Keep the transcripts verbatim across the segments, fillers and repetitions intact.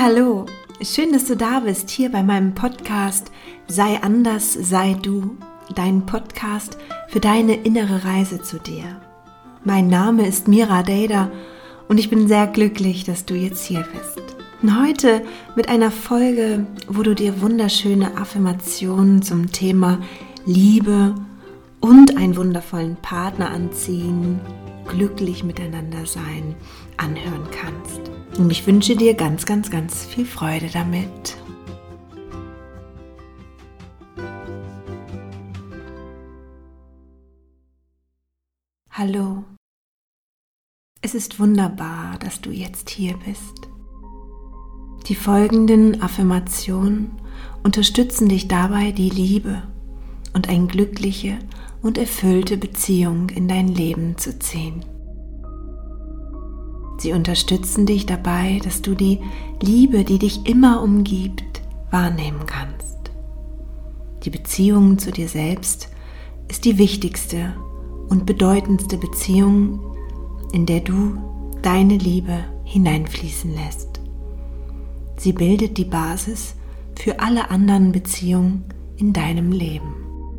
Hallo, schön, dass du da bist, hier bei meinem Podcast Sei anders, sei du, dein Podcast für deine innere Reise zu dir. Mein Name ist Mira Dejda und ich bin sehr glücklich, dass du jetzt hier bist. Und heute mit einer Folge, wo du dir wunderschöne Affirmationen zum Thema Liebe und einen wundervollen Partner anziehen, glücklich miteinander sein, anhören kannst. Und ich wünsche dir ganz, ganz, ganz viel Freude damit. Hallo. Es ist wunderbar, dass du jetzt hier bist. Die folgenden Affirmationen unterstützen dich dabei, die Liebe und eine glückliche und erfüllte Beziehung in dein Leben zu ziehen. Sie unterstützen dich dabei, dass du die Liebe, die dich immer umgibt, wahrnehmen kannst. Die Beziehung zu dir selbst ist die wichtigste und bedeutendste Beziehung, in der du deine Liebe hineinfließen lässt. Sie bildet die Basis für alle anderen Beziehungen in deinem Leben.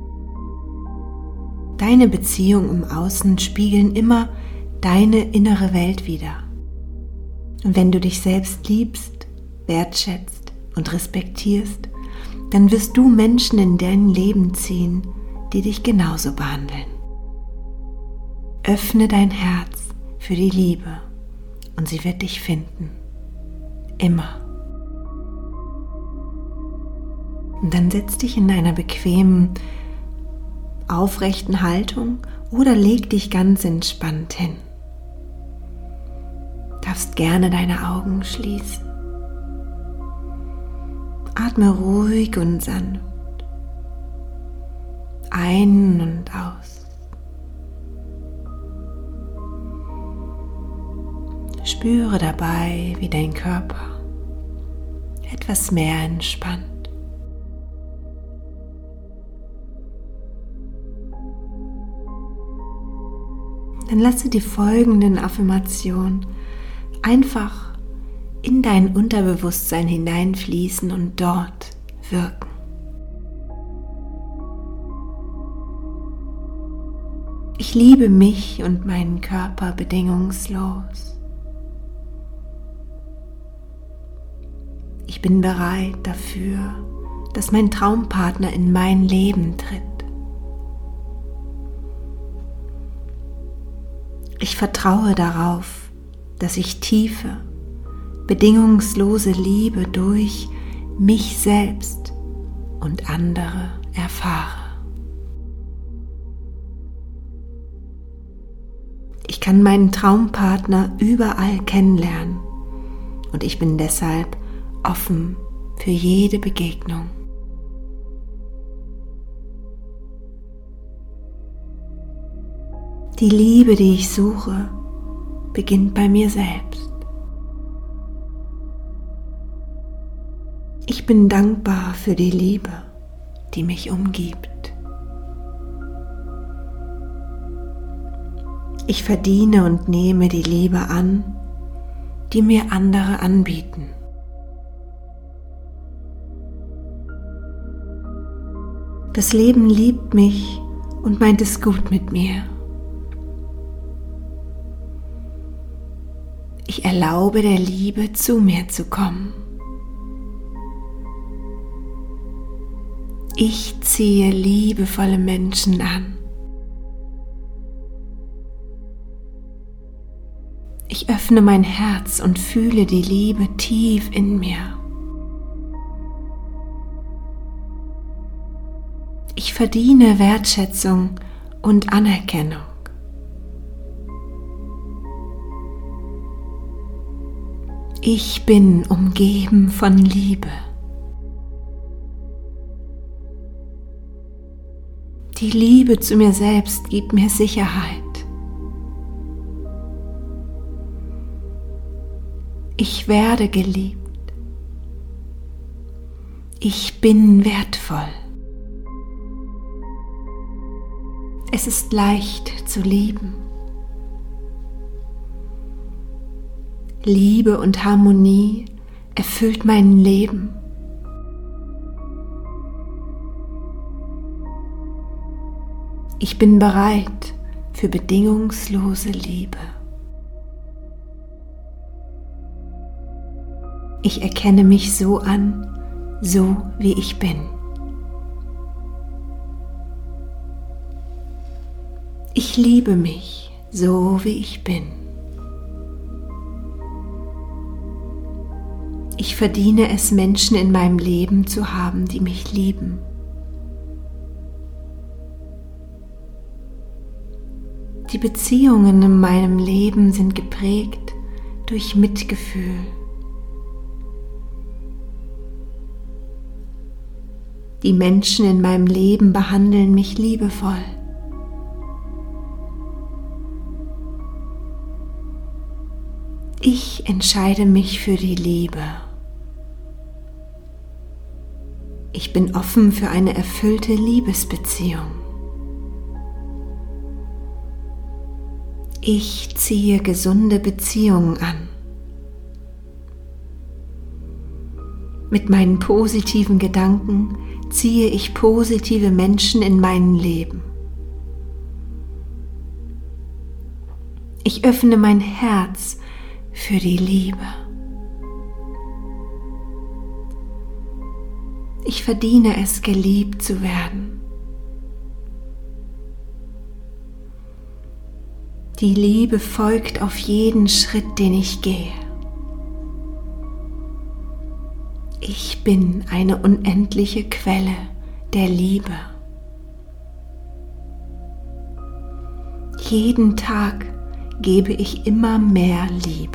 Deine Beziehungen im Außen spiegeln immer deine innere Welt wider. Und wenn du dich selbst liebst, wertschätzt und respektierst, dann wirst du Menschen in dein Leben ziehen, die dich genauso behandeln. Öffne dein Herz für die Liebe und sie wird dich finden. Immer. Und dann setz dich in einer bequemen, aufrechten Haltung oder leg dich ganz entspannt hin. Du darfst gerne deine Augen schließen. Atme ruhig und sanft ein und aus. Spüre dabei, wie dein Körper etwas mehr entspannt. Dann lasse die folgenden Affirmationen einfach in dein Unterbewusstsein hineinfließen und dort wirken. Ich liebe mich und meinen Körper bedingungslos. Ich bin bereit dafür, dass mein Traumpartner in mein Leben tritt. Ich vertraue darauf, dass ich tiefe, bedingungslose Liebe durch mich selbst und andere erfahre. Ich kann meinen Traumpartner überall kennenlernen und ich bin deshalb offen für jede Begegnung. Die Liebe, die ich suche, beginnt bei mir selbst. Ich bin dankbar für die Liebe, die mich umgibt. Ich verdiene und nehme die Liebe an, die mir andere anbieten. Das Leben liebt mich und meint es gut mit mir. Ich erlaube der Liebe, zu mir zu kommen. Ich ziehe liebevolle Menschen an. Ich öffne mein Herz und fühle die Liebe tief in mir. Ich verdiene Wertschätzung und Anerkennung. Ich bin umgeben von Liebe. Die Liebe zu mir selbst gibt mir Sicherheit. Ich werde geliebt. Ich bin wertvoll. Es ist leicht zu lieben. Liebe und Harmonie erfüllt mein Leben. Ich bin bereit für bedingungslose Liebe. Ich erkenne mich so an, so wie ich bin. Ich liebe mich so, wie ich bin. Ich verdiene es, Menschen in meinem Leben zu haben, die mich lieben. Die Beziehungen in meinem Leben sind geprägt durch Mitgefühl. Die Menschen in meinem Leben behandeln mich liebevoll. Ich entscheide mich für die Liebe. Ich bin offen für eine erfüllte Liebesbeziehung. Ich ziehe gesunde Beziehungen an. Mit meinen positiven Gedanken ziehe ich positive Menschen in mein Leben. Ich öffne mein Herz für die Liebe. Ich verdiene es, geliebt zu werden. Die Liebe folgt auf jeden Schritt, den ich gehe. Ich bin eine unendliche Quelle der Liebe. Jeden Tag gebe ich immer mehr Liebe.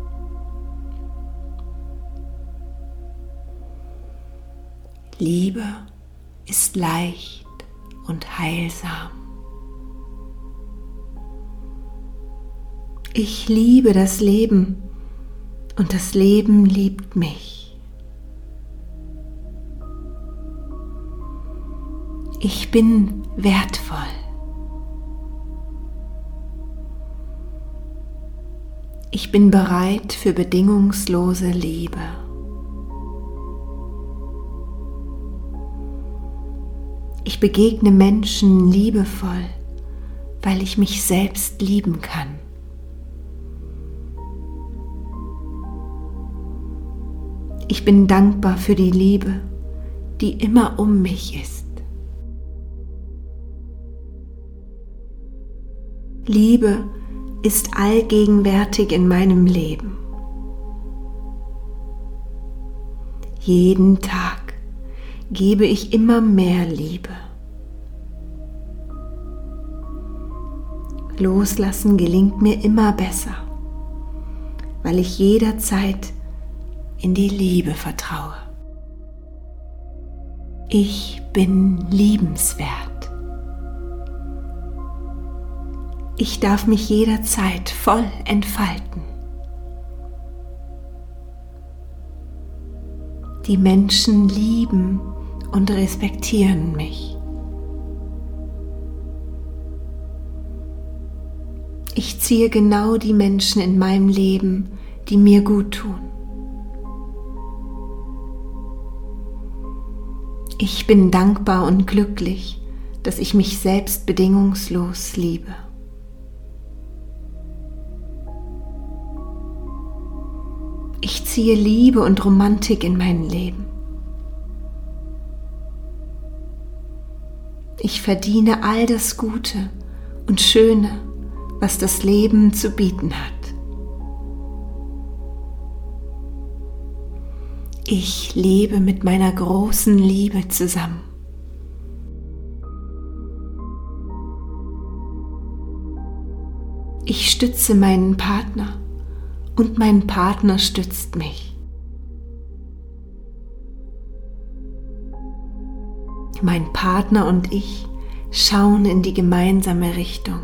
Liebe ist leicht und heilsam. Ich liebe das Leben und das Leben liebt mich. Ich bin wertvoll. Ich bin bereit für bedingungslose Liebe. Ich begegne Menschen liebevoll, weil ich mich selbst lieben kann. Ich bin dankbar für die Liebe, die immer um mich ist. Liebe ist allgegenwärtig in meinem Leben. Jeden Tag gebe ich immer mehr Liebe. Loslassen gelingt mir immer besser, weil ich jederzeit in die Liebe vertraue. Ich bin liebenswert. Ich darf mich jederzeit voll entfalten. Die Menschen lieben und respektieren mich. Ich ziehe genau die Menschen in meinem Leben, die mir gut tun. Ich bin dankbar und glücklich, dass ich mich selbst bedingungslos liebe. Ich ziehe Liebe und Romantik in mein Leben. Ich verdiene all das Gute und Schöne, was das Leben zu bieten hat. Ich lebe mit meiner großen Liebe zusammen. Ich stütze meinen Partner und mein Partner stützt mich. Mein Partner und ich schauen in die gemeinsame Richtung.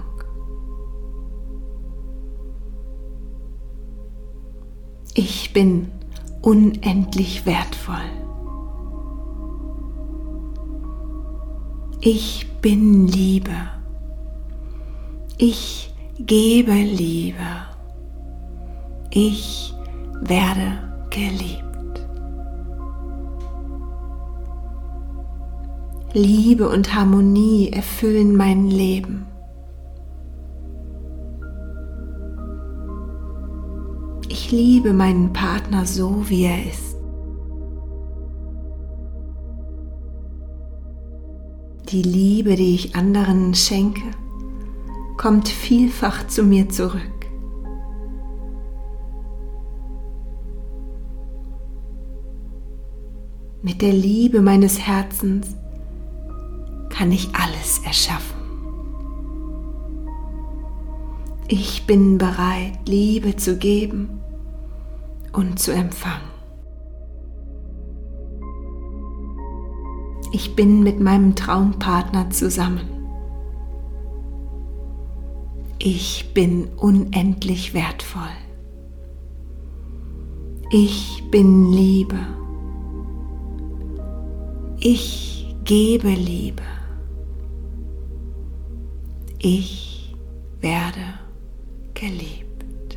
Ich bin unendlich wertvoll. Ich bin Liebe. Ich gebe Liebe. Ich werde geliebt. Liebe und Harmonie erfüllen mein Leben. Ich liebe meinen Partner so, wie er ist. Die Liebe, die ich anderen schenke, kommt vielfach zu mir zurück. Mit der Liebe meines Herzens kann ich alles erschaffen. Ich bin bereit, Liebe zu geben und zu empfangen. Ich bin mit meinem Traumpartner zusammen. Ich bin unendlich wertvoll. Ich bin Liebe. Ich gebe Liebe. Ich werde geliebt.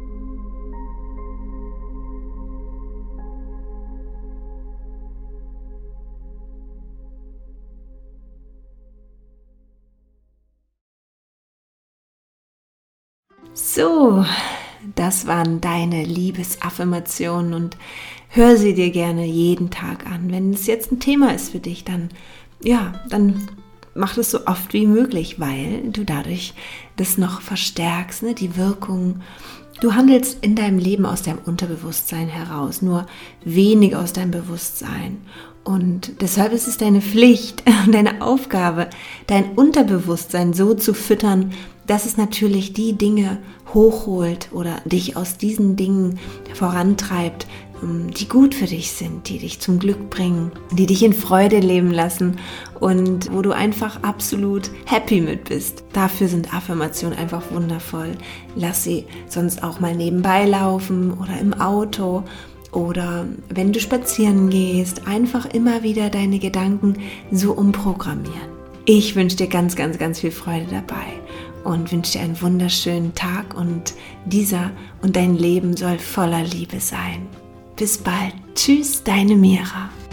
So, das waren deine Liebesaffirmationen und hör sie dir gerne jeden Tag an. Wenn es jetzt ein Thema ist für dich, dann, ja, dann mach das so oft wie möglich, weil du dadurch das noch verstärkst, ne, die Wirkung. Du handelst in deinem Leben aus deinem Unterbewusstsein heraus, nur wenig aus deinem Bewusstsein. Und deshalb ist es deine Pflicht, deine Aufgabe, dein Unterbewusstsein so zu füttern, dass es natürlich die Dinge hochholt oder dich aus diesen Dingen vorantreibt, die gut für dich sind, die dich zum Glück bringen, die dich in Freude leben lassen und wo du einfach absolut happy mit bist. Dafür sind Affirmationen einfach wundervoll. Lass sie sonst auch mal nebenbei laufen oder im Auto oder wenn du spazieren gehst, einfach immer wieder deine Gedanken so umprogrammieren. Ich wünsche dir ganz, ganz, ganz viel Freude dabei und wünsche dir einen wunderschönen Tag und dieser und dein Leben soll voller Liebe sein. Bis bald. Tschüss, deine Mira.